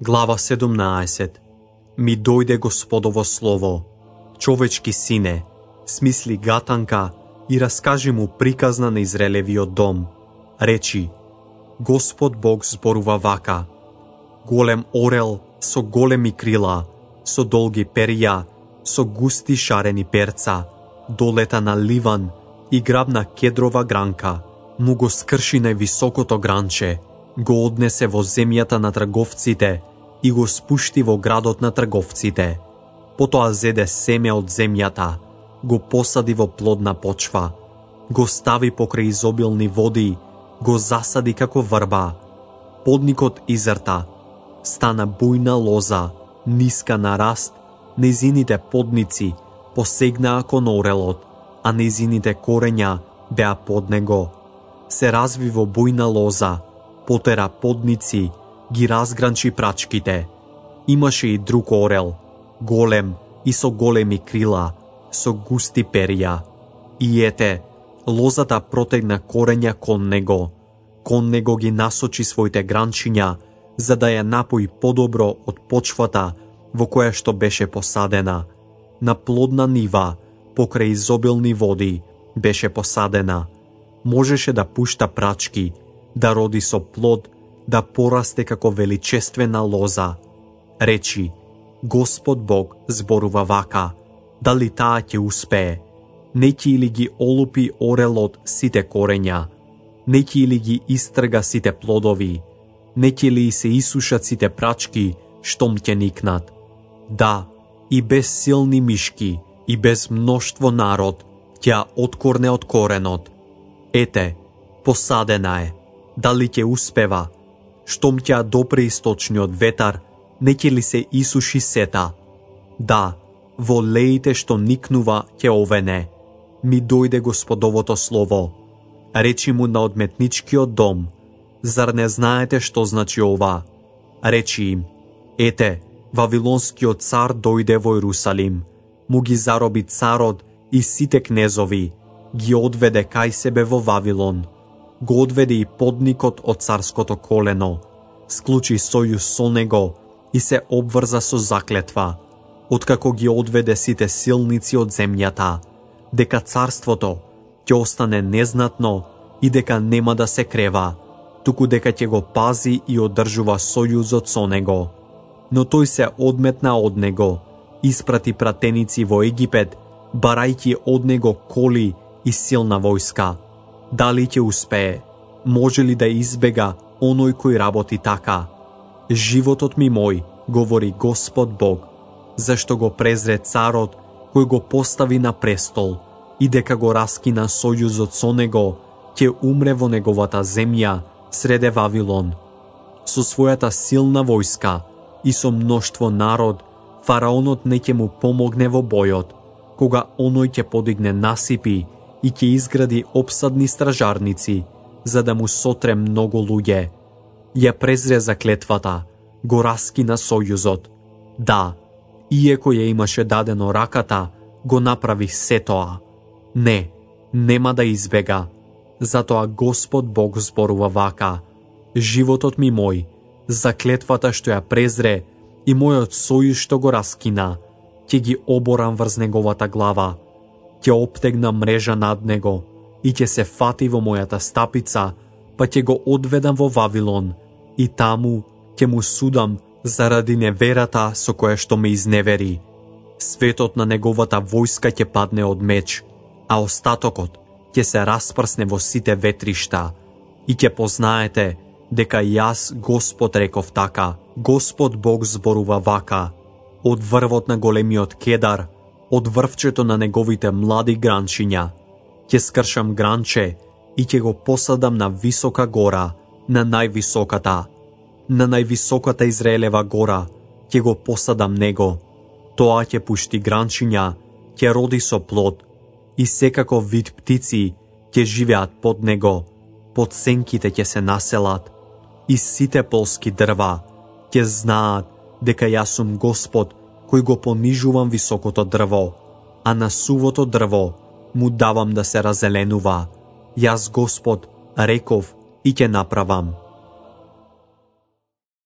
Глава 17. Ми дојде Господово слово. Човечки сине, смисли гатанка и раскажи му приказна на Израелевиот дом. Речи, Господ Бог зборува вака. Голем орел со големи крила, со долги перија, со густи шарени перца, долета на ливан и грабна кедрова гранка, му го скрши највисокото гранче, го однесе во земјата на трговците и го спушти во градот на трговците. Потоа зеде семе од земјата, го посади во плодна почва, го стави покрај изобилни води, го засади како врба. Подникот изрта, стана бујна лоза, ниска на раст, незините подници посегнаа кон орелот, а незините корења беа под него. Се разви во бујна лоза, потера подници, ги разгранчи прачките. Имаше и друг орел, голем и со големи крила, со густи перја. И ете, лозата протегна корења кон него ги насочи своите гранчиња, за да ја напои подобро од почвата во која што беше посадена. На плодна нива, покрај изобилни води, беше посадена. Можеше да пушта прачки, да роди со плод, да порасте како величествена лоза. Речи, Господ Бог зборува вака, дали таа ќе успее? Не ќе ли ги олупи орелот сите корења? Не ќе ли ги истрга сите плодови? Не ќе ли се исушат сите прачки, штом ќе никнат? Да, и без силни мишки, и без мноштво народ, ќе откорне од коренот. Ете, посадена е, дали ќе успева? Штом ќе допре источниот ветар, не ќе ли се исуши сета? Да, во леите што никнува ќе овене. Ми дојде Господовото слово. Речи му на одметничкиот дом, зар не знаете што значи ова? Речи им, ете, Вавилонскиот цар дојде во Иерусалим, му ги зароби царот и сите кнезови, ги одведе кај себе во Вавилон, го одведе и подникот од царското колено, склучи сојуз со него и се обврза со заклетва, откако ги одведе сите силници од земјата, дека царството ќе остане незнатно и дека нема да се крева, туку дека ќе го пази и одржува сојузот со него. Но тој се одметна од него, испрати пратеници во Египет, барајќи од него коли и силна војска. Дали ќе успее? Може ли да избега оној кој работи така? Животот ми мој, говори Господ Бог, зашто го презре царот кој го постави на престол и дека го раскина сојузот со него, ќе умре во неговата земја среде Вавилон. Со својата силна војска и со мноштво народ, фараонот не ќе му помогне во бојот, кога оној ќе подигне насипи и ќе изгради обсадни стражарници, за да му сотре многу луѓе. Ја презре заклетвата, го раскина сојузот. Да, иеко ја имаше дадено раката, го направи се тоа. Не, нема да избега. Затоа Господ Бог зборува вака, животот ми мој, заклетвата што ја презре и мојот сојуз што го раскина, ќе ги оборам врз неговата глава, ќе обтегнам мрежа над него и ќе се фати во мојата стапица, па ќе го одведам во Вавилон и таму ќе му судам заради неверата со која што ме изневери. Светот на неговата војска ќе падне од меч, а остатокот ќе се распрсне во сите ветришта и ќе познаете дека јас Господ реков така. Господ Бог зборува вака, од врвот на големиот кедар, од врвчето на неговите млади гранчиња, ќе скршам гранче и ќе го посадам на висока гора, на највисоката Израелева гора, ќе го посадам него. Тоа ќе пушти гранчиња, ќе роди со плод, и секако вид птици ќе живеат под него, под сенките ќе се населат, и сите полски дрва ќе знаат дека јас сум Господ кој го понижувам високото дрво, а на сувото дрво му давам да се разеленува. Јас Господ реков и ќе направам.